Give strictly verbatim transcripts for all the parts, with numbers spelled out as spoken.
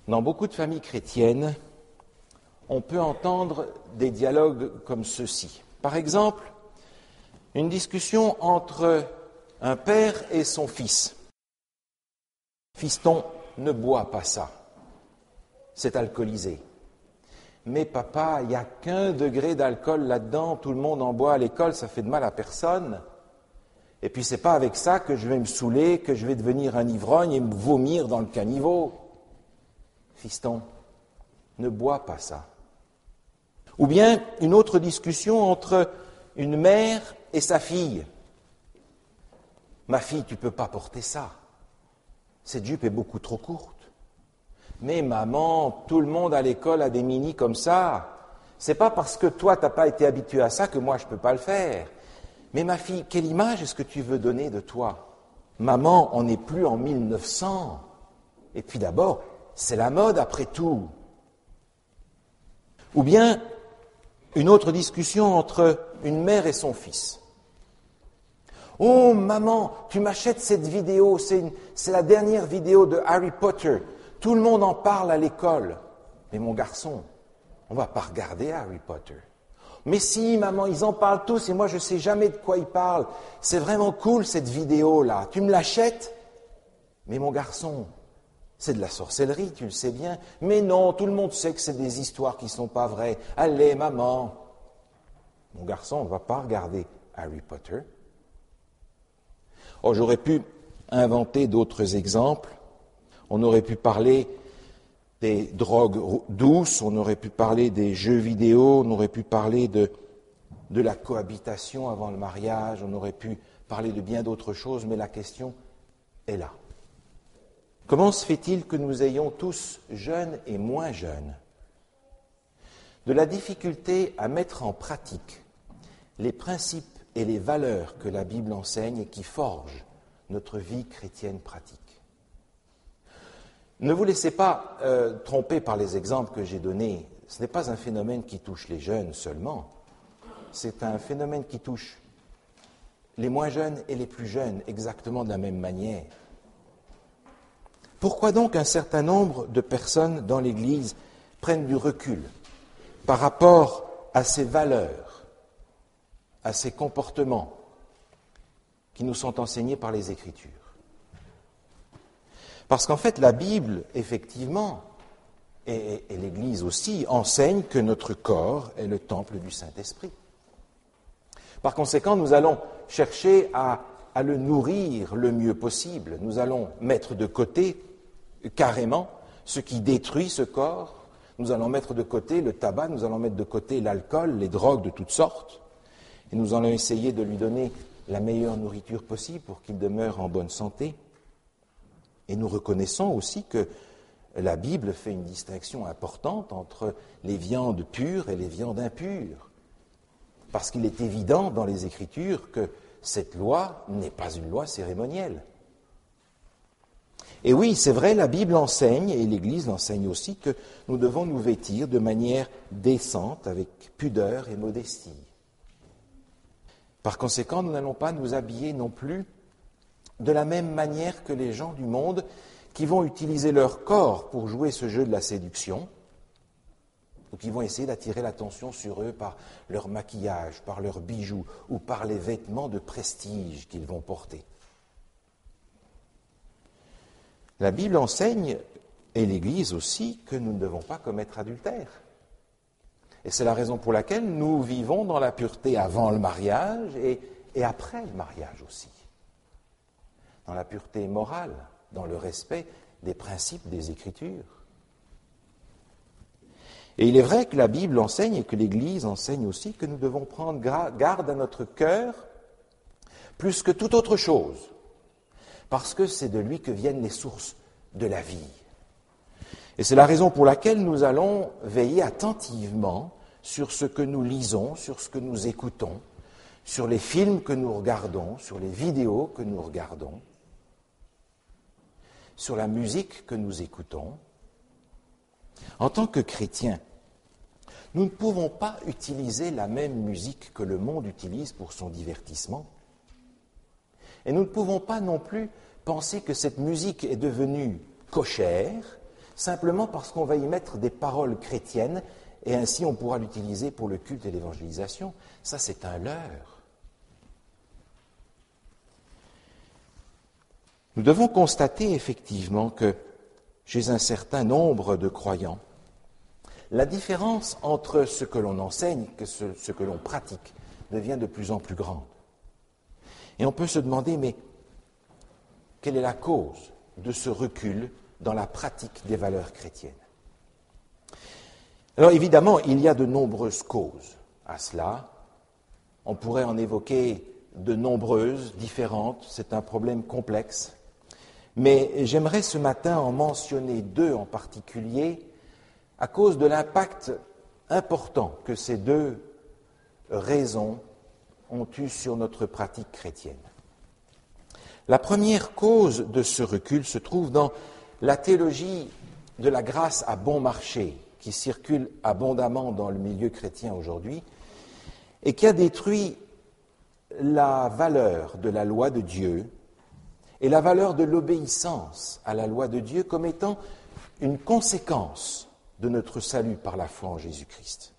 Dans beaucoup de familles chrétiennes, on peut entendre des dialogues comme ceci. Par exemple, une discussion entre un père et son fils. « Fiston, ne bois pas ça, c'est alcoolisé. » « Mais papa, il n'y a qu'un degré d'alcool là-dedans, tout le monde en boit à l'école, ça fait de mal à personne. Et puis c'est pas avec ça que je vais me saouler, que je vais devenir un ivrogne et me vomir dans le caniveau. Fiston, ne bois pas ça. » Ou bien une autre discussion entre une mère et sa fille. « Ma fille, tu ne peux pas porter ça. Cette jupe est beaucoup trop courte. » « Mais maman, tout le monde à l'école a des minis comme ça. C'est pas parce que toi, tu n'as pas été habitué à ça que moi, je ne peux pas le faire. Mais ma fille, quelle image est-ce que tu veux donner de toi? Maman, on n'est plus en mille neuf cents. Et puis d'abord, c'est la mode après tout. » Ou bien une autre discussion entre une mère et son fils. « Oh maman, tu m'achètes cette vidéo, c'est, une, c'est la dernière vidéo de Harry Potter. Tout le monde en parle à l'école. Mais mon garçon, on ne va pas regarder Harry Potter. » « Mais si, maman, ils en parlent tous et moi je ne sais jamais de quoi ils parlent. C'est vraiment cool cette vidéo-là. Tu me l'achètes? » « Mais mon garçon, c'est de la sorcellerie, tu le sais bien. »« Mais non, tout le monde sait que c'est des histoires qui ne sont pas vraies. Allez, maman. » « Mon garçon, on ne va pas regarder Harry Potter. » Oh, j'aurais pu inventer d'autres exemples. On aurait pu parler des drogues douces, on aurait pu parler des jeux vidéo, on aurait pu parler de, de la cohabitation avant le mariage, on aurait pu parler de bien d'autres choses, mais la question est là. Comment se fait-il que nous ayons tous, jeunes et moins jeunes, de la difficulté à mettre en pratique les principes et les valeurs que la Bible enseigne et qui forgent notre vie chrétienne pratique? Ne vous laissez pas euh, tromper par les exemples que j'ai donnés. Ce n'est pas un phénomène qui touche les jeunes seulement. C'est un phénomène qui touche les moins jeunes et les plus jeunes exactement de la même manière. Pourquoi donc un certain nombre de personnes dans l'Église prennent du recul par rapport à ces valeurs, à ces comportements qui nous sont enseignés par les Écritures? Parce qu'en fait, la Bible, effectivement, et, et l'Église aussi, enseigne que notre corps est le temple du Saint-Esprit. Par conséquent, nous allons chercher à, à le nourrir le mieux possible. Nous allons mettre de côté, carrément, ce qui détruit ce corps. Nous allons mettre de côté le tabac, nous allons mettre de côté l'alcool, les drogues de toutes sortes. Et nous allons essayer de lui donner la meilleure nourriture possible pour qu'il demeure en bonne santé. Et nous reconnaissons aussi que la Bible fait une distinction importante entre les viandes pures et les viandes impures. Parce qu'il est évident dans les Écritures que cette loi n'est pas une loi cérémonielle. Et oui, c'est vrai, la Bible enseigne, et l'Église l'enseigne aussi, que nous devons nous vêtir de manière décente, avec pudeur et modestie. Par conséquent, nous n'allons pas nous habiller non plus de la même manière que les gens du monde qui vont utiliser leur corps pour jouer ce jeu de la séduction, ou qui vont essayer d'attirer l'attention sur eux par leur maquillage, par leurs bijoux, ou par les vêtements de prestige qu'ils vont porter. La Bible enseigne, et l'Église aussi, que nous ne devons pas commettre adultère. Et c'est la raison pour laquelle nous vivons dans la pureté avant le mariage et, et après le mariage aussi. Dans la pureté morale, dans le respect des principes des Écritures. Et il est vrai que la Bible enseigne et que l'Église enseigne aussi que nous devons prendre garde à notre cœur plus que toute autre chose, parce que c'est de lui que viennent les sources de la vie. Et c'est la raison pour laquelle nous allons veiller attentivement sur ce que nous lisons, sur ce que nous écoutons, sur les films que nous regardons, sur les vidéos que nous regardons, sur la musique que nous écoutons. En tant que chrétiens, nous ne pouvons pas utiliser la même musique que le monde utilise pour son divertissement. Et nous ne pouvons pas non plus penser que cette musique est devenue cochère simplement parce qu'on va y mettre des paroles chrétiennes et ainsi on pourra l'utiliser pour le culte et l'évangélisation. Ça, c'est un leurre. Nous devons constater effectivement que chez un certain nombre de croyants, la différence entre ce que l'on enseigne et ce, ce que l'on pratique devient de plus en plus grande. Et on peut se demander, mais quelle est la cause de ce recul dans la pratique des valeurs chrétiennes? Alors évidemment, il y a de nombreuses causes à cela. On pourrait en évoquer de nombreuses, différentes. C'est un problème complexe. Mais j'aimerais ce matin en mentionner deux en particulier à cause de l'impact important que ces deux raisons ont eu sur notre pratique chrétienne. La première cause de ce recul se trouve dans la théologie de la grâce à bon marché, qui circule abondamment dans le milieu chrétien aujourd'hui, et qui a détruit la valeur de la loi de Dieu et la valeur de l'obéissance à la loi de Dieu comme étant une conséquence de notre salut par la foi en Jésus-Christ.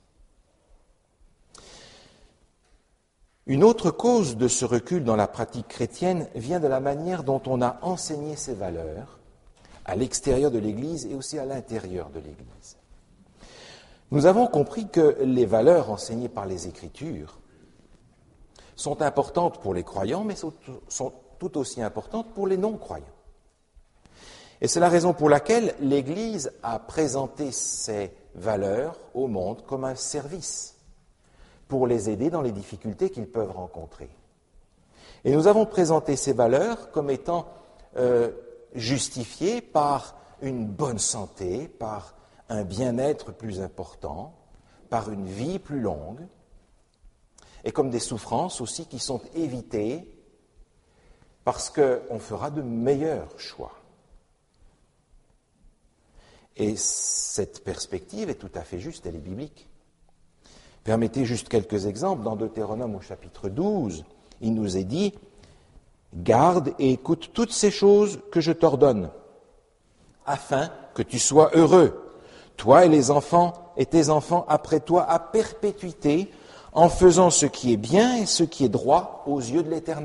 Une autre cause de ce recul dans la pratique chrétienne vient de la manière dont on a enseigné ces valeurs à l'extérieur de l'Église et aussi à l'intérieur de l'Église. Nous avons compris que les valeurs enseignées par les Écritures sont importantes pour les croyants, mais sont tout aussi importantes pour les non-croyants. Et c'est la raison pour laquelle l'Église a présenté ces valeurs au monde comme un service pour les aider dans les difficultés qu'ils peuvent rencontrer. Et nous avons présenté ces valeurs comme étant euh, justifiées par une bonne santé, par un bien-être plus important, par une vie plus longue, et comme des souffrances aussi qui sont évitées parce qu'on fera de meilleurs choix. Et cette perspective est tout à fait juste, elle est biblique. Permettez juste quelques exemples. Dans Deutéronome au chapitre douze, il nous est dit « Garde et écoute toutes ces choses que je t'ordonne, afin que tu sois heureux, toi et les enfants et tes enfants après toi à perpétuité, en faisant ce qui est bien et ce qui est droit aux yeux de l'Éternel. »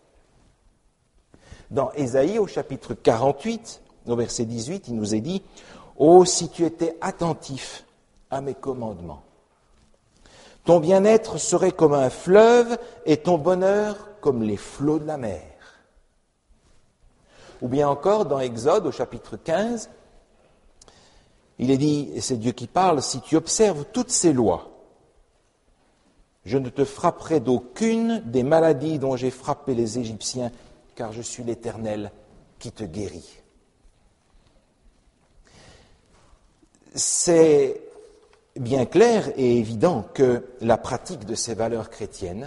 Dans Ésaïe au chapitre quarante-huit, au verset dix-huit, il nous est dit « Oh, si tu étais attentif à mes commandements, ton bien-être serait comme un fleuve et ton bonheur comme les flots de la mer. » Ou bien encore, dans Exode, au chapitre quinze, il est dit, et c'est Dieu qui parle, « Si tu observes toutes ces lois, je ne te frapperai d'aucune des maladies dont j'ai frappé les Égyptiens, car je suis l'Éternel qui te guérit. » C'est bien clair et évident que la pratique de ces valeurs chrétiennes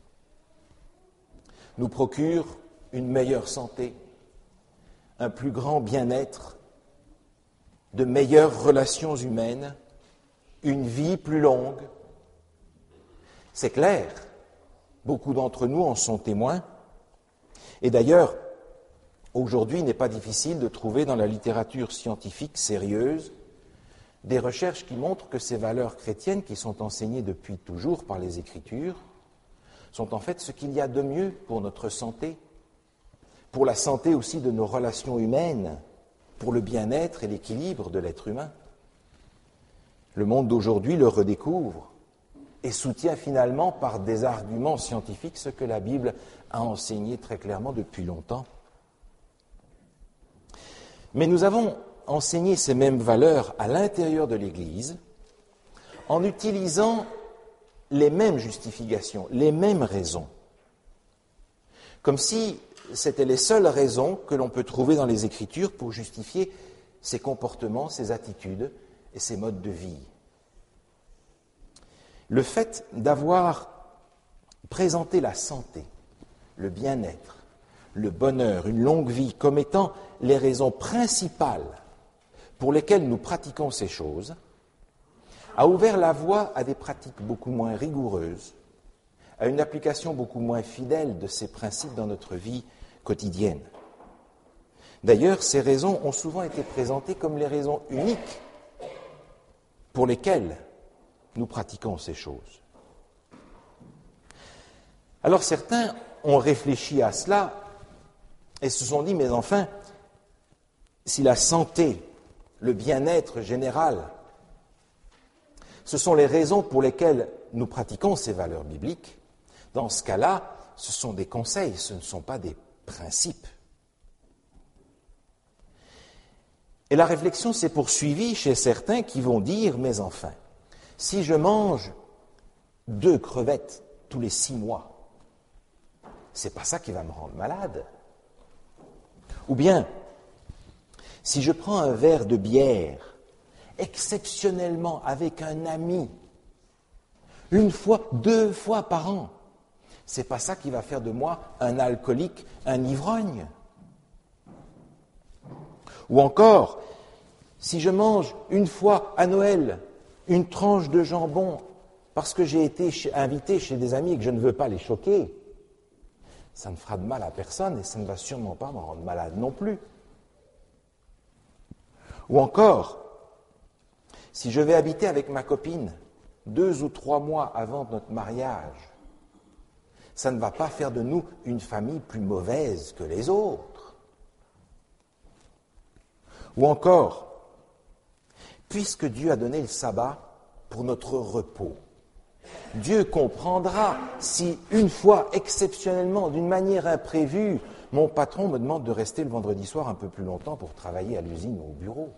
nous procure une meilleure santé, un plus grand bien-être, de meilleures relations humaines, une vie plus longue. C'est clair, beaucoup d'entre nous en sont témoins. Et d'ailleurs, aujourd'hui, il n'est pas difficile de trouver dans la littérature scientifique sérieuse des recherches qui montrent que ces valeurs chrétiennes qui sont enseignées depuis toujours par les Écritures sont en fait ce qu'il y a de mieux pour notre santé, pour la santé aussi de nos relations humaines, pour le bien-être et l'équilibre de l'être humain. Le monde d'aujourd'hui le redécouvre et soutient finalement par des arguments scientifiques ce que la Bible a enseigné très clairement depuis longtemps. Mais nous avons enseigné ces mêmes valeurs à l'intérieur de l'Église en utilisant les mêmes justifications, les mêmes raisons. Comme si c'était les seules raisons que l'on peut trouver dans les Écritures pour justifier ses comportements, ses attitudes et ses modes de vie. Le fait d'avoir présenté la santé, le bien-être, le bonheur, une longue vie comme étant les raisons principales pour lesquelles nous pratiquons ces choses, a ouvert la voie à des pratiques beaucoup moins rigoureuses, à une application beaucoup moins fidèle de ces principes dans notre vie quotidienne. D'ailleurs, ces raisons ont souvent été présentées comme les raisons uniques pour lesquelles nous pratiquons ces choses. Alors certains ont réfléchi à cela et se sont dit, mais enfin, si la santé, le bien-être général, ce sont les raisons pour lesquelles nous pratiquons ces valeurs bibliques, dans ce cas-là, ce sont des conseils, ce ne sont pas des principes. Et la réflexion s'est poursuivie chez certains qui vont dire, mais enfin, si je mange deux crevettes tous les six mois, c'est pas ça qui va me rendre malade. Ou bien, si je prends un verre de bière, exceptionnellement avec un ami, une fois, deux fois par an, c'est pas ça qui va faire de moi un alcoolique, un ivrogne. Ou encore, si je mange une fois à Noël une tranche de jambon parce que j'ai été invité chez des amis et que je ne veux pas les choquer, ça ne fera de mal à personne et ça ne va sûrement pas me rendre malade non plus. Ou encore, si je vais habiter avec ma copine deux ou trois mois avant notre mariage, ça ne va pas faire de nous une famille plus mauvaise que les autres. Ou encore, puisque Dieu a donné le sabbat pour notre repos, Dieu comprendra si, une fois, exceptionnellement, d'une manière imprévue, mon patron me demande de rester le vendredi soir un peu plus longtemps pour travailler à l'usine ou au bureau.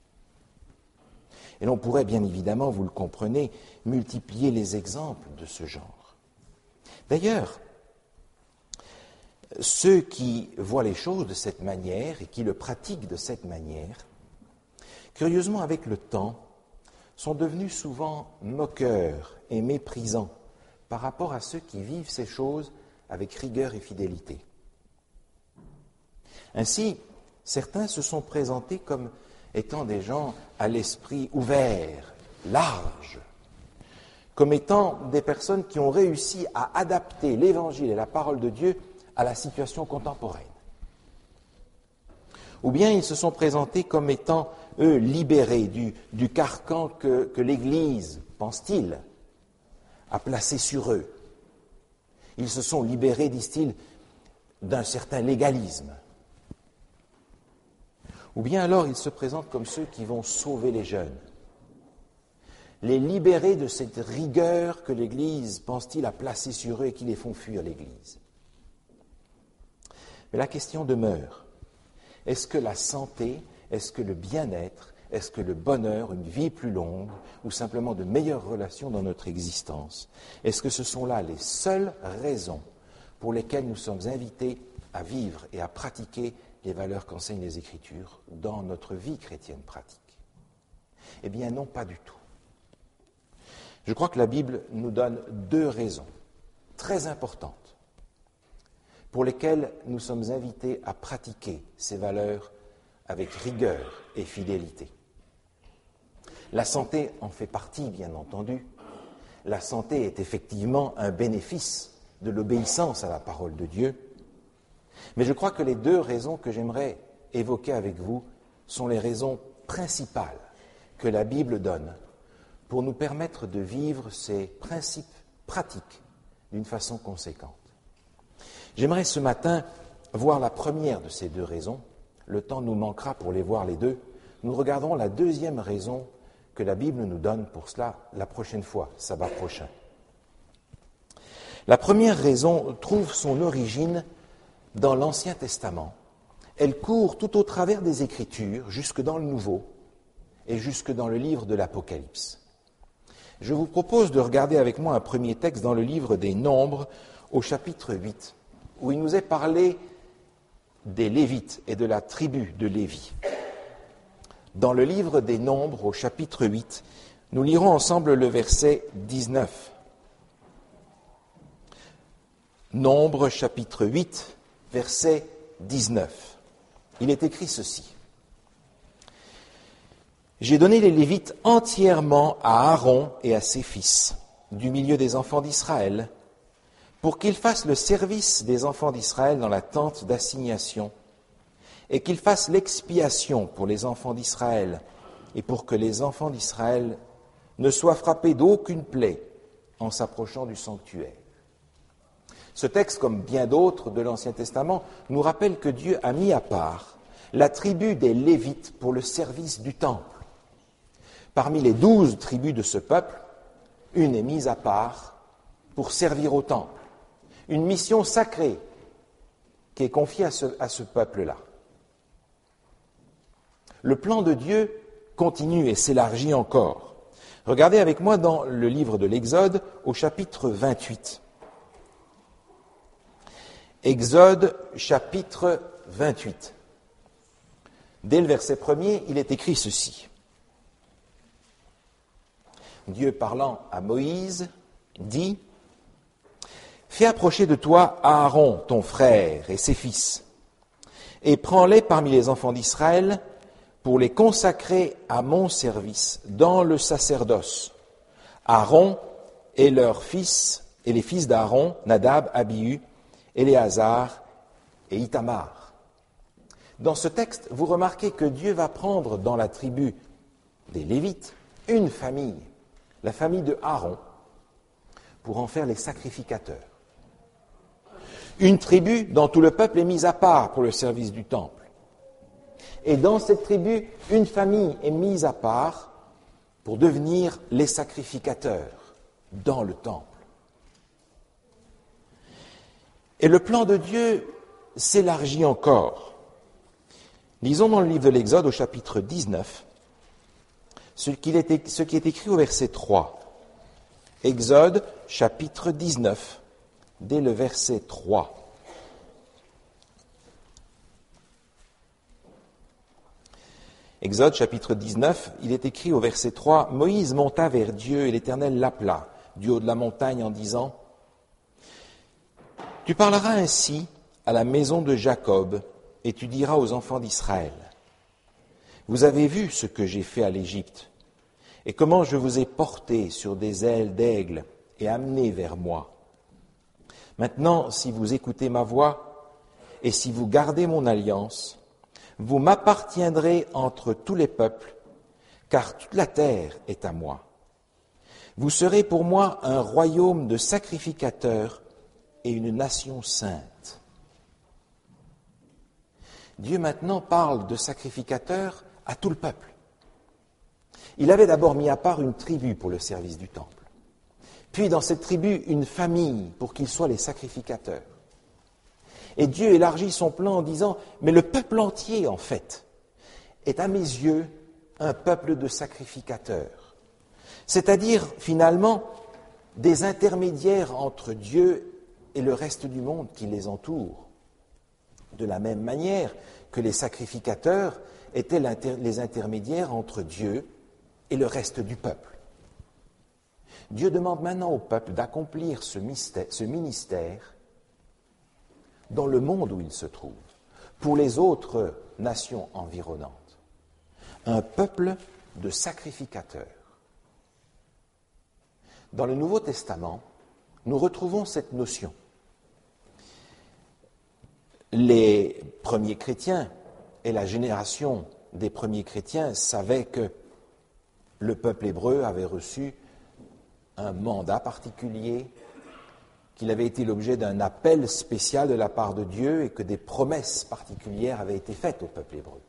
Et l'on pourrait, bien évidemment, vous le comprenez, multiplier les exemples de ce genre. D'ailleurs, ceux qui voient les choses de cette manière et qui le pratiquent de cette manière, curieusement, avec le temps, sont devenus souvent moqueurs et méprisants par rapport à ceux qui vivent ces choses avec rigueur et fidélité. Ainsi, certains se sont présentés comme étant des gens à l'esprit ouvert, large, comme étant des personnes qui ont réussi à adapter l'Évangile et la parole de Dieu à la situation contemporaine. Ou bien ils se sont présentés comme étant, eux, libérés du, du carcan que, que l'Église, pense-t-il, a placé sur eux. Ils se sont libérés, disent-ils, d'un certain légalisme. Ou bien alors ils se présentent comme ceux qui vont sauver les jeunes, les libérer de cette rigueur que l'Église, pense-t-il, a placée sur eux et qui les font fuir l'Église. Mais la question demeure. Est-ce que la santé, est-ce que le bien-être, est-ce que le bonheur, une vie plus longue, ou simplement de meilleures relations dans notre existence, est-ce que ce sont là les seules raisons pour lesquelles nous sommes invités à vivre et à pratiquer les valeurs qu'enseignent les Écritures dans notre vie chrétienne pratique? Eh bien non, pas du tout. Je crois que la Bible nous donne deux raisons très importantes pour lesquelles nous sommes invités à pratiquer ces valeurs avec rigueur et fidélité. La santé en fait partie, bien entendu. La santé est effectivement un bénéfice de l'obéissance à la parole de Dieu. Mais je crois que les deux raisons que j'aimerais évoquer avec vous sont les raisons principales que la Bible donne pour nous permettre de vivre ces principes pratiques d'une façon conséquente. J'aimerais ce matin voir la première de ces deux raisons. Le temps nous manquera pour les voir les deux. Nous regarderons la deuxième raison que la Bible nous donne pour cela la prochaine fois, sabbat prochain. La première raison trouve son origine dans l'Ancien Testament. Elle court tout au travers des Écritures, jusque dans le Nouveau et jusque dans le livre de l'Apocalypse. Je vous propose de regarder avec moi un premier texte dans le livre des Nombres, au chapitre huit, où il nous est parlé des Lévites et de la tribu de Lévi. Dans le livre des Nombres, au chapitre huit, nous lirons ensemble le verset dix-neuf. Nombres, chapitre huit, verset dix-neuf. Il est écrit ceci. « J'ai donné les Lévites entièrement à Aaron et à ses fils, du milieu des enfants d'Israël, pour qu'ils fassent le service des enfants d'Israël dans la tente d'assignation et qu'il fasse l'expiation pour les enfants d'Israël et pour que les enfants d'Israël ne soient frappés d'aucune plaie en s'approchant du sanctuaire. Ce texte, comme bien d'autres de l'Ancien Testament, nous rappelle que Dieu a mis à part la tribu des Lévites pour le service du temple. Parmi les douze tribus de ce peuple, une est mise à part pour servir au temple. Une mission sacrée qui est confiée à ce, à ce peuple-là. Le plan de Dieu continue et s'élargit encore. Regardez avec moi dans le livre de l'Exode au chapitre vingt-huit. Exode chapitre vingt-huit. Dès le verset premier, il est écrit ceci. Dieu parlant à Moïse dit « Fais approcher de toi Aaron, ton frère, et ses fils, et prends-les parmi les enfants d'Israël pour les consacrer à mon service dans le sacerdoce. Aaron et leurs fils, et les fils d'Aaron, Nadab, Abihu, Éléazar et Ithamar. » Dans ce texte, vous remarquez que Dieu va prendre dans la tribu des Lévites une famille, la famille de Aaron, pour en faire les sacrificateurs. Une tribu dont tout le peuple est mis à part pour le service du temple. Et dans cette tribu, une famille est mise à part pour devenir les sacrificateurs dans le temple. Et le plan de Dieu s'élargit encore. Lisons dans le livre de l'Exode au chapitre dix-neuf, ce qui est, ce qui est écrit au verset trois. Exode chapitre dix-neuf, dès le verset trois. Exode chapitre dix-neuf, il est écrit au verset trois, « Moïse monta vers Dieu et l'Éternel l'appela du haut de la montagne en disant, « Tu parleras ainsi à la maison de Jacob et tu diras aux enfants d'Israël, « Vous avez vu ce que j'ai fait à l'Égypte et comment je vous ai porté sur des ailes d'aigle et amené vers moi. Maintenant, si vous écoutez ma voix et si vous gardez mon alliance, vous m'appartiendrez entre tous les peuples, car toute la terre est à moi. Vous serez pour moi un royaume de sacrificateurs et une nation sainte. » Dieu maintenant parle de sacrificateurs à tout le peuple. Il avait d'abord mis à part une tribu pour le service du temple. Puis dans cette tribu, une famille pour qu'ils soient les sacrificateurs. Et Dieu élargit son plan en disant, mais le peuple entier, en fait, est à mes yeux un peuple de sacrificateurs. C'est-à-dire, finalement, des intermédiaires entre Dieu et le reste du monde qui les entoure. De la même manière que les sacrificateurs étaient les intermédiaires entre Dieu et le reste du peuple. Dieu demande maintenant au peuple d'accomplir ce, mystère, ce ministère dans le monde où il se trouve, pour les autres nations environnantes. Un peuple de sacrificateurs. Dans le Nouveau Testament, nous retrouvons cette notion. Les premiers chrétiens et la génération des premiers chrétiens savaient que le peuple hébreu avait reçu un mandat particulier, qu'il avait été l'objet d'un appel spécial de la part de Dieu et que des promesses particulières avaient été faites au peuple hébreu.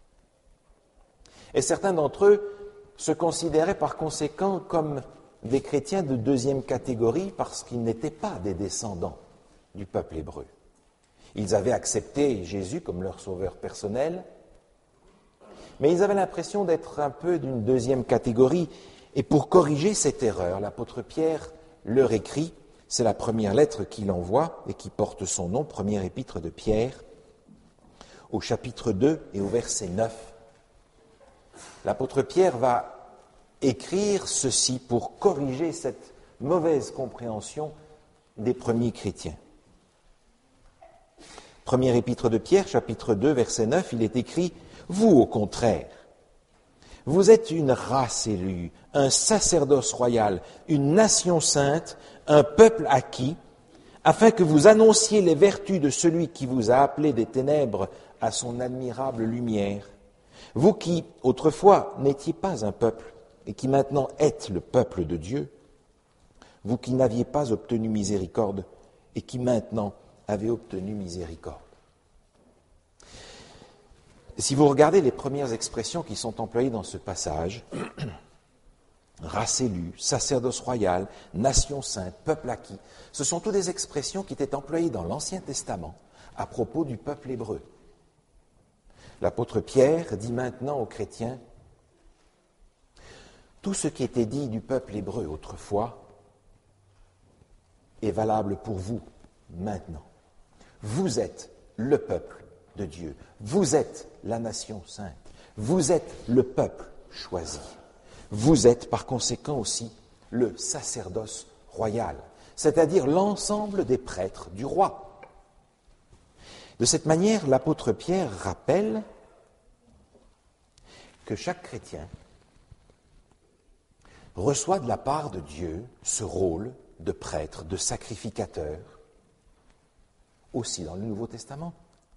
Et certains d'entre eux se considéraient par conséquent comme des chrétiens de deuxième catégorie parce qu'ils n'étaient pas des descendants du peuple hébreu. Ils avaient accepté Jésus comme leur sauveur personnel, mais ils avaient l'impression d'être un peu d'une deuxième catégorie. Et pour corriger cette erreur, l'apôtre Pierre leur écrit, c'est la première lettre qu'il envoie et qui porte son nom, première épître de Pierre, au chapitre deux et au verset neuf. L'apôtre Pierre va écrire ceci pour corriger cette mauvaise compréhension des premiers chrétiens. Première épître de Pierre, chapitre deux, verset neuf, il est écrit « Vous, au contraire, vous êtes une race élue, un sacerdoce royal, une nation sainte, un peuple acquis, afin que vous annonciez les vertus de celui qui vous a appelé des ténèbres à son admirable lumière. Vous qui, autrefois, n'étiez pas un peuple, et qui maintenant êtes le peuple de Dieu, vous qui n'aviez pas obtenu miséricorde, et qui maintenant avez obtenu miséricorde. Si vous regardez les premières expressions qui sont employées dans ce passage, race élue, sacerdoce royal, nation sainte, peuple acquis, ce sont toutes des expressions qui étaient employées dans l'Ancien Testament à propos du peuple hébreu. L'apôtre Pierre dit maintenant aux chrétiens, tout ce qui était dit du peuple hébreu autrefois est valable pour vous maintenant. Vous êtes le peuple de Dieu. Vous êtes la nation sainte. Vous êtes le peuple choisi. Vous êtes par conséquent aussi le sacerdoce royal, c'est-à-dire l'ensemble des prêtres du roi. De cette manière, l'apôtre Pierre rappelle que chaque chrétien reçoit de la part de Dieu ce rôle de prêtre, de sacrificateur, aussi dans le Nouveau Testament.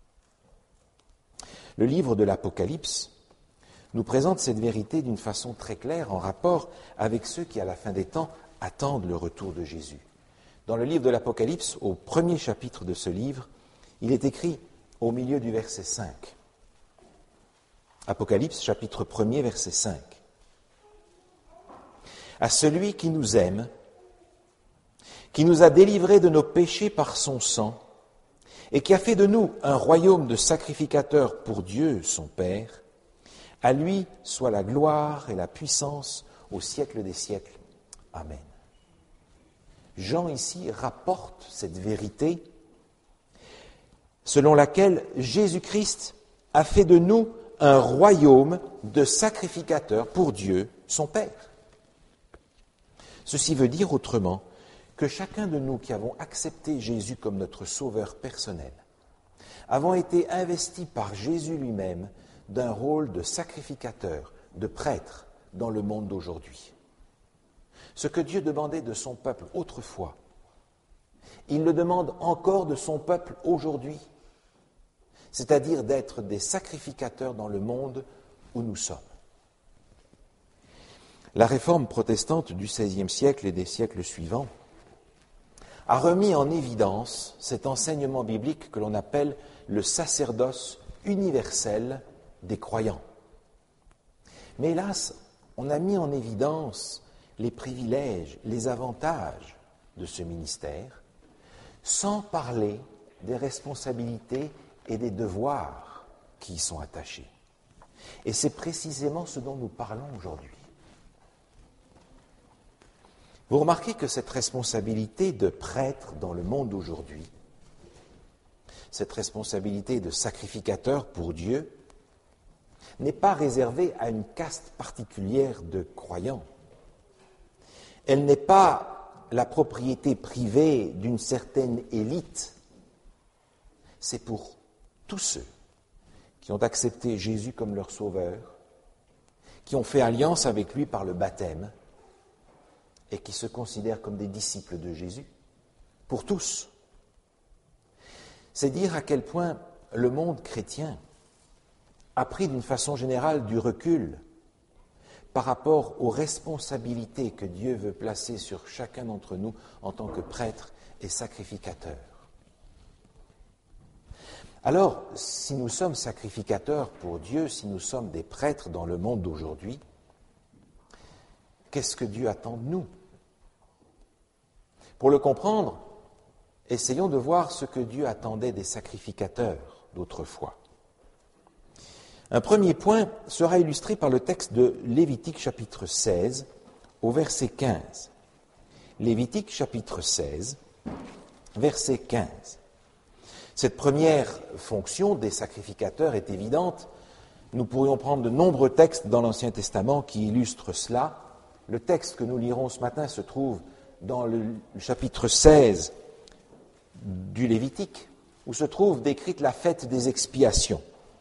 Le livre de l'Apocalypse nous présente cette vérité d'une façon très claire en rapport avec ceux qui, à la fin des temps, attendent le retour de Jésus. Dans le livre de l'Apocalypse, au premier chapitre de ce livre, il est écrit au milieu du verset cinq. Apocalypse, chapitre premier, verset cinq. À celui qui nous aime, qui nous a délivrés de nos péchés par son sang, et qui a fait de nous un royaume de sacrificateurs pour Dieu, son Père, à lui soit la gloire et la puissance au siècle des siècles. Amen. Jean ici rapporte cette vérité selon laquelle Jésus-Christ a fait de nous un royaume de sacrificateurs pour Dieu, son Père. Ceci veut dire autrement que chacun de nous qui avons accepté Jésus comme notre sauveur personnel, avons été investis par Jésus lui-même d'un rôle de sacrificateur, de prêtre dans le monde d'aujourd'hui. Ce que Dieu demandait de son peuple autrefois, il le demande encore de son peuple aujourd'hui, c'est-à-dire d'être des sacrificateurs dans le monde où nous sommes. La réforme protestante du seizième siècle et des siècles suivants a remis en évidence cet enseignement biblique que l'on appelle le sacerdoce universel des croyants. Mais hélas, on a mis en évidence les privilèges, les avantages de ce ministère, sans parler des responsabilités et des devoirs qui y sont attachés. Et c'est précisément ce dont nous parlons aujourd'hui. Vous remarquez que cette responsabilité de prêtre dans le monde d'aujourd'hui, cette responsabilité de sacrificateur pour Dieu, n'est pas réservée à une caste particulière de croyants. Elle n'est pas la propriété privée d'une certaine élite. C'est pour tous ceux qui ont accepté Jésus comme leur sauveur, qui ont fait alliance avec lui par le baptême, et qui se considèrent comme des disciples de Jésus, pour tous. C'est dire à quel point le monde chrétien a pris d'une façon générale du recul par rapport aux responsabilités que Dieu veut placer sur chacun d'entre nous en tant que prêtre et sacrificateur. Alors, si nous sommes sacrificateurs pour Dieu, si nous sommes des prêtres dans le monde d'aujourd'hui, qu'est-ce que Dieu attend de nous? Pour le comprendre, essayons de voir ce que Dieu attendait des sacrificateurs d'autrefois. Un premier point sera illustré par le texte de Lévitique chapitre seize au verset quinze. Lévitique chapitre seize, verset quinze. Cette première fonction des sacrificateurs est évidente. Nous pourrions prendre de nombreux textes dans l'Ancien Testament qui illustrent cela. Le texte que nous lirons ce matin se trouve dans le chapitre seize du Lévitique, où se trouve décrite la fête des expiations.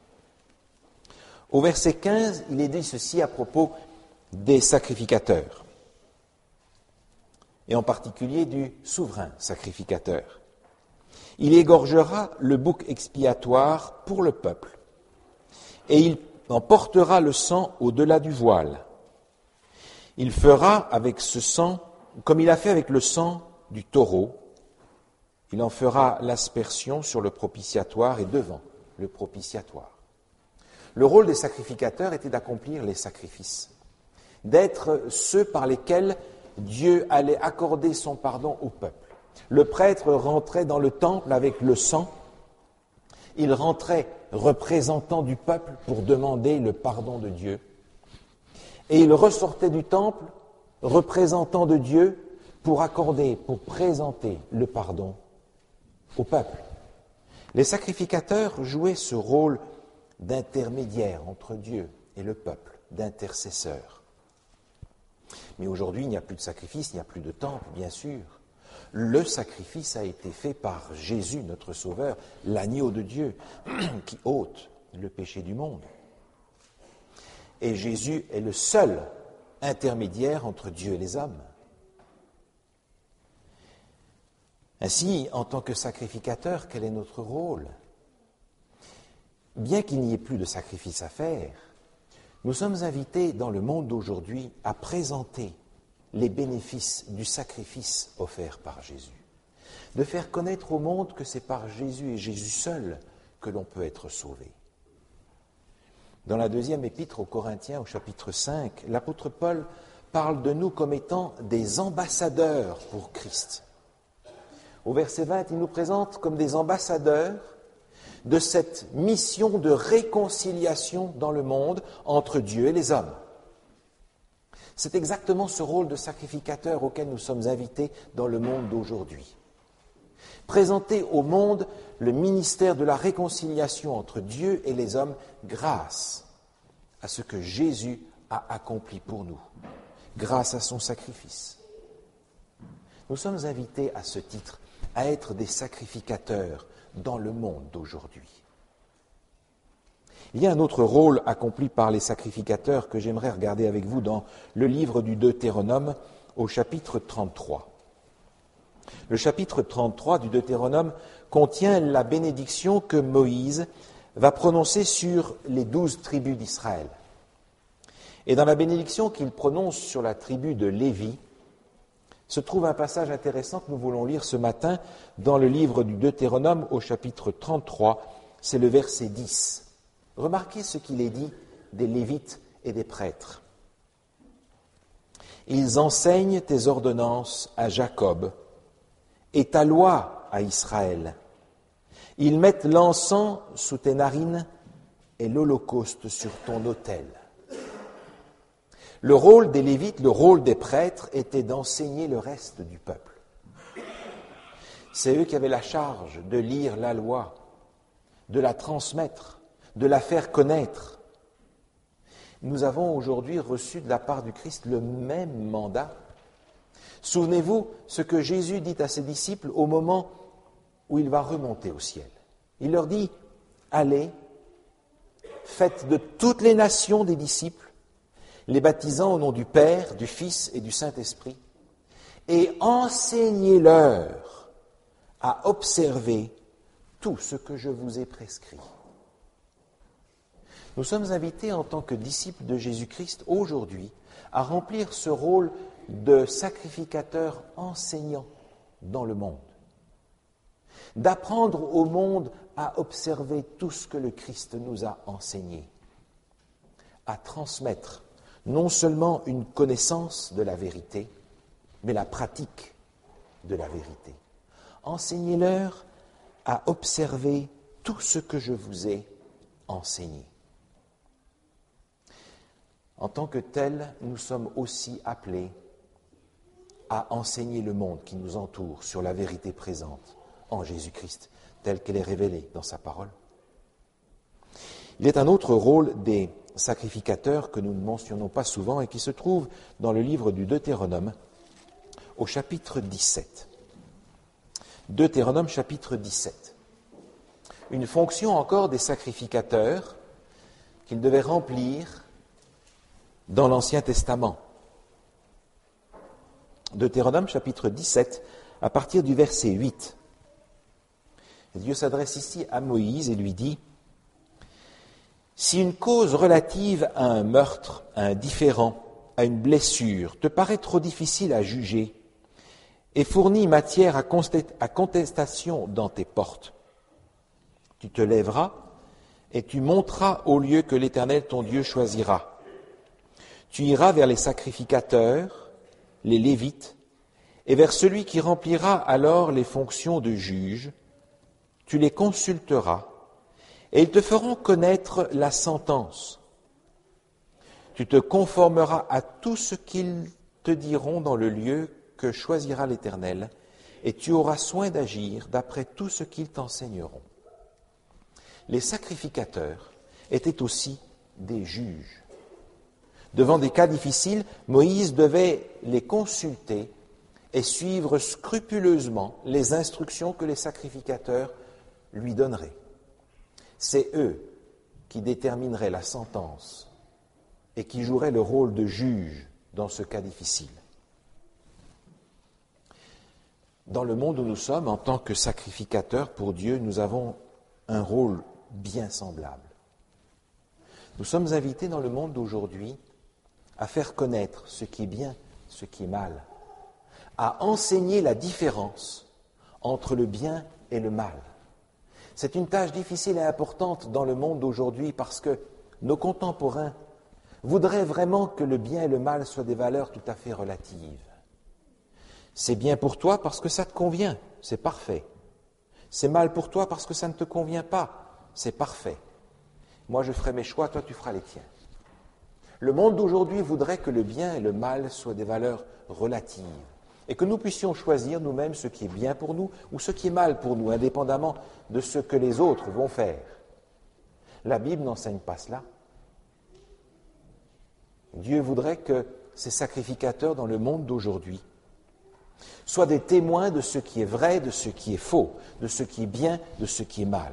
Au verset quinze, il est dit ceci à propos des sacrificateurs, et en particulier du souverain sacrificateur. Il égorgera le bouc expiatoire pour le peuple, et il en portera le sang au-delà du voile. Il fera avec ce sang, comme il a fait avec le sang du taureau, il en fera l'aspersion sur le propitiatoire et devant le propitiatoire. Le rôle des sacrificateurs était d'accomplir les sacrifices, d'être ceux par lesquels Dieu allait accorder son pardon au peuple. Le prêtre rentrait dans le temple avec le sang, il rentrait représentant du peuple pour demander le pardon de Dieu, et il ressortait du temple représentant de Dieu pour accorder, pour présenter le pardon au peuple. Les sacrificateurs jouaient ce rôle d'intermédiaire entre Dieu et le peuple, d'intercesseur. Mais aujourd'hui, il n'y a plus de sacrifice, il n'y a plus de temple, bien sûr. Le sacrifice a été fait par Jésus, notre Sauveur, l'agneau de Dieu, qui ôte le péché du monde. Et Jésus est le seul intermédiaire entre Dieu et les hommes. Ainsi, en tant que sacrificateur, quel est notre rôle ? Bien qu'il n'y ait plus de sacrifice à faire, nous sommes invités dans le monde d'aujourd'hui à présenter les bénéfices du sacrifice offert par Jésus, de faire connaître au monde que c'est par Jésus et Jésus seul que l'on peut être sauvé. Dans la deuxième épître aux Corinthiens, au chapitre cinq, l'apôtre Paul parle de nous comme étant des ambassadeurs pour Christ. Au verset vingt, il nous présente comme des ambassadeurs de cette mission de réconciliation dans le monde entre Dieu et les hommes. C'est exactement ce rôle de sacrificateur auquel nous sommes invités dans le monde d'aujourd'hui. Présenter au monde le ministère de la réconciliation entre Dieu et les hommes grâce à ce que Jésus a accompli pour nous, grâce à son sacrifice. Nous sommes invités à ce titre à être des sacrificateurs dans le monde d'aujourd'hui. Il y a un autre rôle accompli par les sacrificateurs que j'aimerais regarder avec vous dans le livre du Deutéronome au chapitre trente-trois. Le chapitre trente-trois du Deutéronome contient la bénédiction que Moïse va prononcer sur les douze tribus d'Israël. Et dans la bénédiction qu'il prononce sur la tribu de Lévi, se trouve un passage intéressant que nous voulons lire ce matin dans le livre du Deutéronome au chapitre trente-trois, c'est le verset dix. Remarquez ce qu'il est dit des Lévites et des prêtres. Ils enseignent tes ordonnances à Jacob et ta loi à Israël. Ils mettent l'encens sous tes narines et l'holocauste sur ton autel. Le rôle des Lévites, le rôle des prêtres était d'enseigner le reste du peuple. C'est eux qui avaient la charge de lire la loi, de la transmettre, de la faire connaître. Nous avons aujourd'hui reçu de la part du Christ le même mandat. Souvenez-vous ce que Jésus dit à ses disciples au moment où il va remonter au ciel. Il leur dit, allez, faites de toutes les nations des disciples, les baptisant au nom du Père, du Fils et du Saint-Esprit, et enseignez-leur à observer tout ce que je vous ai prescrit. Nous sommes invités en tant que disciples de Jésus-Christ aujourd'hui à remplir ce rôle de sacrificateur enseignant dans le monde, d'apprendre au monde à observer tout ce que le Christ nous a enseigné, à transmettre non seulement une connaissance de la vérité, mais la pratique de la vérité. Enseignez-leur à observer tout ce que je vous ai enseigné. En tant que tels, nous sommes aussi appelés à enseigner le monde qui nous entoure sur la vérité présente en Jésus-Christ, telle qu'elle est révélée dans sa parole. Il est un autre rôle des sacrificateurs que nous ne mentionnons pas souvent et qui se trouve dans le livre du Deutéronome au chapitre dix-sept. Deutéronome chapitre dix-sept. Une fonction encore des sacrificateurs qu'ils devaient remplir dans l'Ancien Testament. Deutéronome chapitre dix-sept, à partir du verset huit. Et Dieu s'adresse ici à Moïse et lui dit, « Si une cause relative à un meurtre, à un différend, à une blessure te paraît trop difficile à juger et fournit matière à contestation dans tes portes, tu te lèveras et tu monteras au lieu que l'Éternel ton Dieu choisira. Tu iras vers les sacrificateurs, les Lévites, et vers celui qui remplira alors les fonctions de juge. Tu les consulteras, et ils te feront connaître la sentence. Tu te conformeras à tout ce qu'ils te diront dans le lieu que choisira l'Éternel, et tu auras soin d'agir d'après tout ce qu'ils t'enseigneront. » Les sacrificateurs étaient aussi des juges. Devant des cas difficiles, Moïse devait les consulter et suivre scrupuleusement les instructions que les sacrificateurs lui donneraient. C'est eux qui détermineraient la sentence et qui joueraient le rôle de juge dans ce cas difficile. Dans le monde où nous sommes, en tant que sacrificateurs pour Dieu, nous avons un rôle bien semblable. Nous sommes invités dans le monde d'aujourd'hui à faire connaître ce qui est bien, ce qui est mal, à enseigner la différence entre le bien et le mal. C'est une tâche difficile et importante dans le monde d'aujourd'hui parce que nos contemporains voudraient vraiment que le bien et le mal soient des valeurs tout à fait relatives. C'est bien pour toi parce que ça te convient, c'est parfait. C'est mal pour toi parce que ça ne te convient pas, c'est parfait. Moi je ferai mes choix, toi tu feras les tiens. Le monde d'aujourd'hui voudrait que le bien et le mal soient des valeurs relatives et que nous puissions choisir nous-mêmes ce qui est bien pour nous ou ce qui est mal pour nous, indépendamment de ce que les autres vont faire. La Bible n'enseigne pas cela. Dieu voudrait que ces sacrificateurs dans le monde d'aujourd'hui soient des témoins de ce qui est vrai, de ce qui est faux, de ce qui est bien, de ce qui est mal.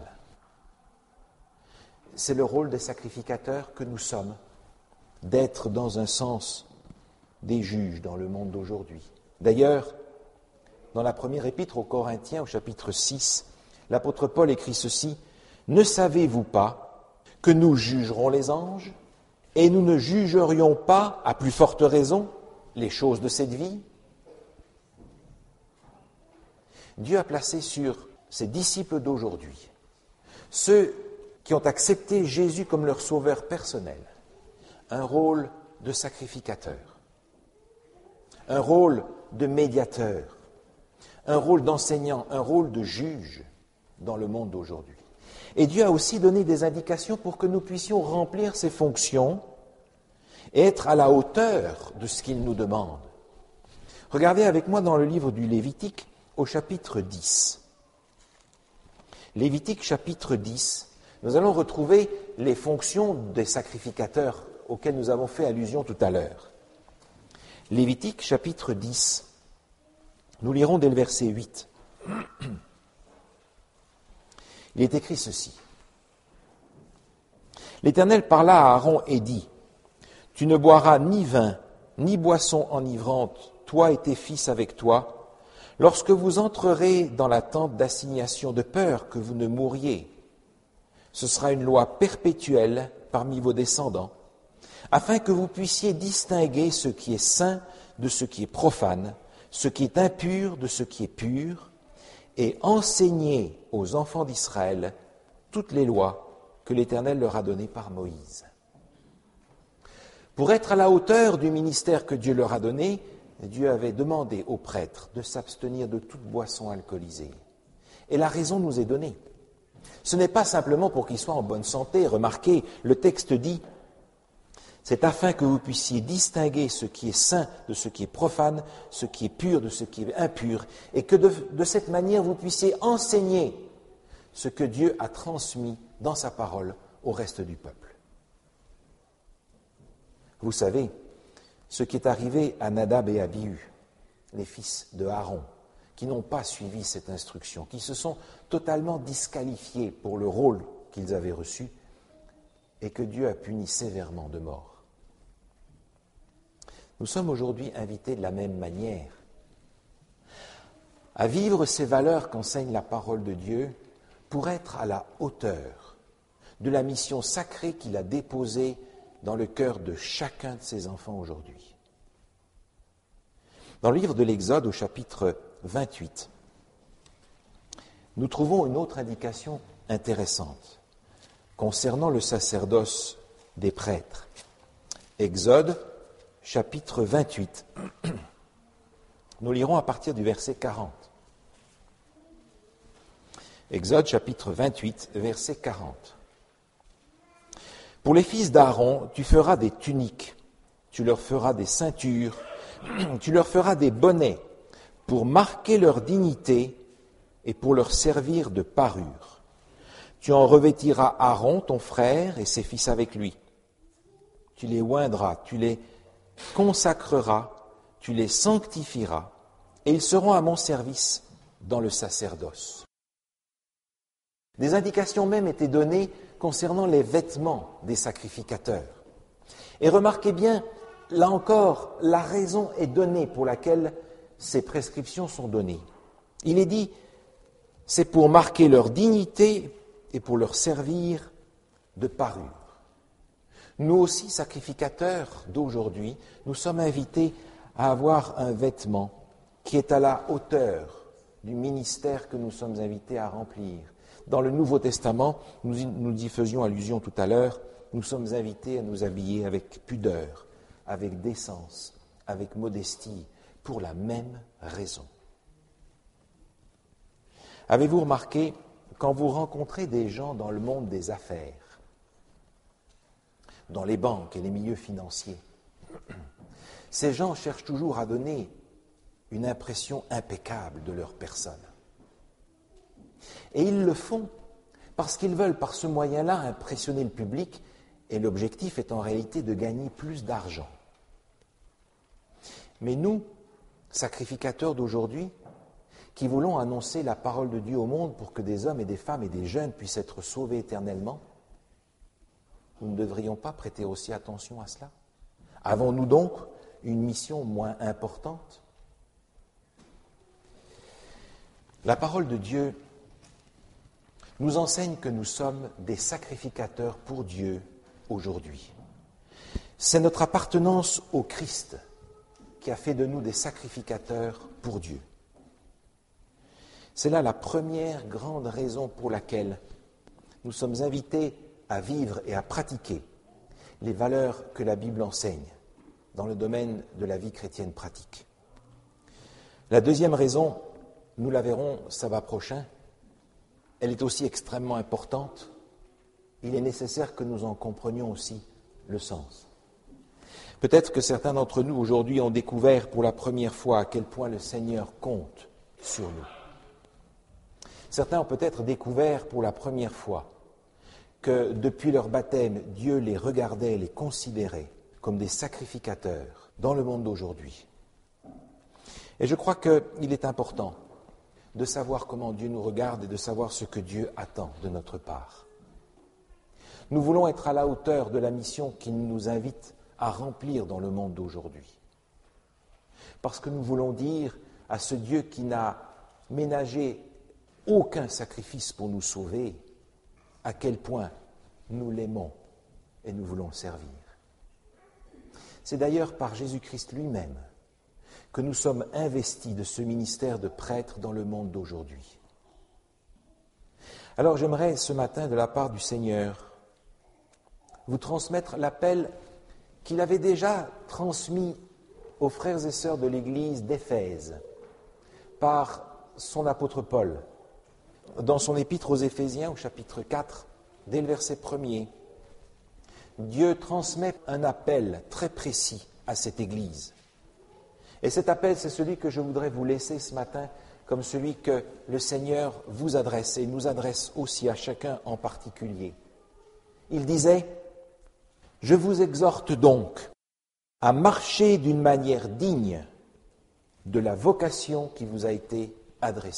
C'est le rôle des sacrificateurs que nous sommes, d'être dans un sens des juges dans le monde d'aujourd'hui. D'ailleurs, dans la première épître aux Corinthiens, au chapitre six, l'apôtre Paul écrit ceci, « Ne savez-vous pas que nous jugerons les anges et nous ne jugerions pas, à plus forte raison, les choses de cette vie ?» Dieu a placé sur ses disciples d'aujourd'hui, ceux qui ont accepté Jésus comme leur sauveur personnel, un rôle de sacrificateur, un rôle de médiateur, un rôle d'enseignant, un rôle de juge dans le monde d'aujourd'hui. Et Dieu a aussi donné des indications pour que nous puissions remplir ces fonctions et être à la hauteur de ce qu'il nous demande. Regardez avec moi dans le livre du Lévitique, au chapitre dix. Lévitique chapitre dix, nous allons retrouver les fonctions des sacrificateurs auxquelles nous avons fait allusion tout à l'heure. Lévitique chapitre dix, nous lirons dès le verset huit. Il est écrit ceci. L'Éternel parla à Aaron et dit, « Tu ne boiras ni vin, ni boisson enivrante, toi et tes fils avec toi, lorsque vous entrerez dans la tente d'assignation de peur que vous ne mouriez. Ce sera une loi perpétuelle parmi vos descendants, afin que vous puissiez distinguer ce qui est saint de ce qui est profane, ce qui est impur de ce qui est pur, et enseigner aux enfants d'Israël toutes les lois que l'Éternel leur a données par Moïse. » Pour être à la hauteur du ministère que Dieu leur a donné, Dieu avait demandé aux prêtres de s'abstenir de toute boisson alcoolisée. Et la raison nous est donnée. Ce n'est pas simplement pour qu'ils soient en bonne santé. Remarquez, le texte dit, c'est afin que vous puissiez distinguer ce qui est saint de ce qui est profane, ce qui est pur de ce qui est impur, et que de, de cette manière vous puissiez enseigner ce que Dieu a transmis dans sa parole au reste du peuple. Vous savez, ce qui est arrivé à Nadab et Abihu, les fils de Aaron, qui n'ont pas suivi cette instruction, qui se sont totalement disqualifiés pour le rôle qu'ils avaient reçu, et que Dieu a puni sévèrement de mort. Nous sommes aujourd'hui invités de la même manière à vivre ces valeurs qu'enseigne la parole de Dieu pour être à la hauteur de la mission sacrée qu'il a déposée dans le cœur de chacun de ses enfants aujourd'hui. Dans le livre de l'Exode, au chapitre vingt-huit, nous trouvons une autre indication intéressante concernant le sacerdoce des prêtres. Exode, chapitre vingt-huit. Nous lirons à partir du verset quarante. Exode, chapitre vingt-huit, verset quarante. « Pour les fils d'Aaron, tu feras des tuniques, tu leur feras des ceintures, tu leur feras des bonnets pour marquer leur dignité et pour leur servir de parure. Tu en revêtiras Aaron, ton frère, et ses fils avec lui. Tu les oindras, tu les consacreras, tu les sanctifieras, et ils seront à mon service dans le sacerdoce. » Des indications même étaient données concernant les vêtements des sacrificateurs. Et remarquez bien, là encore, la raison est donnée pour laquelle ces prescriptions sont données. Il est dit, c'est pour marquer leur dignité et pour leur servir de parure. Nous aussi, sacrificateurs d'aujourd'hui, nous sommes invités à avoir un vêtement qui est à la hauteur du ministère que nous sommes invités à remplir. Dans le Nouveau Testament, nous y, nous y faisions allusion tout à l'heure, nous sommes invités à nous habiller avec pudeur, avec décence, avec modestie, pour la même raison. Avez-vous remarqué, quand vous rencontrez des gens dans le monde des affaires, dans les banques et les milieux financiers, ces gens cherchent toujours à donner une impression impeccable de leur personne. Et ils le font parce qu'ils veulent par ce moyen-là impressionner le public, et l'objectif est en réalité de gagner plus d'argent. Mais nous, sacrificateurs d'aujourd'hui, qui voulons annoncer la parole de Dieu au monde pour que des hommes et des femmes et des jeunes puissent être sauvés éternellement, nous ne devrions pas prêter aussi attention à cela? Avons-nous donc une mission moins importante? La parole de Dieu nous enseigne que nous sommes des sacrificateurs pour Dieu aujourd'hui. C'est notre appartenance au Christ qui a fait de nous des sacrificateurs pour Dieu. C'est là la première grande raison pour laquelle nous sommes invités à vivre et à pratiquer les valeurs que la Bible enseigne dans le domaine de la vie chrétienne pratique. La deuxième raison, nous la verrons sabbat prochain, elle est aussi extrêmement importante. Il est nécessaire que nous en comprenions aussi le sens. Peut-être que certains d'entre nous aujourd'hui ont découvert pour la première fois à quel point le Seigneur compte sur nous. Certains ont peut-être découvert pour la première fois que depuis leur baptême, Dieu les regardait, les considérait comme des sacrificateurs dans le monde d'aujourd'hui. Et je crois qu'il est important de savoir comment Dieu nous regarde et de savoir ce que Dieu attend de notre part. Nous voulons être à la hauteur de la mission qu'il nous invite à remplir dans le monde d'aujourd'hui. Parce que nous voulons dire à ce Dieu qui n'a ménagé aucun sacrifice pour nous sauver, à quel point nous l'aimons et nous voulons servir. C'est d'ailleurs par Jésus-Christ lui-même que nous sommes investis de ce ministère de prêtre dans le monde d'aujourd'hui. Alors j'aimerais ce matin, de la part du Seigneur, vous transmettre l'appel qu'il avait déjà transmis aux frères et sœurs de l'Église d'Éphèse par son apôtre Paul. Dans son épître aux Éphésiens, au chapitre quatre, dès le verset premier, Dieu transmet un appel très précis à cette Église. Et cet appel, c'est celui que je voudrais vous laisser ce matin, comme celui que le Seigneur vous adresse et nous adresse aussi à chacun en particulier. Il disait, « Je vous exhorte donc à marcher d'une manière digne de la vocation qui vous a été adressée. »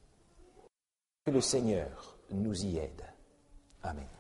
Que le Seigneur nous y aide. Amen.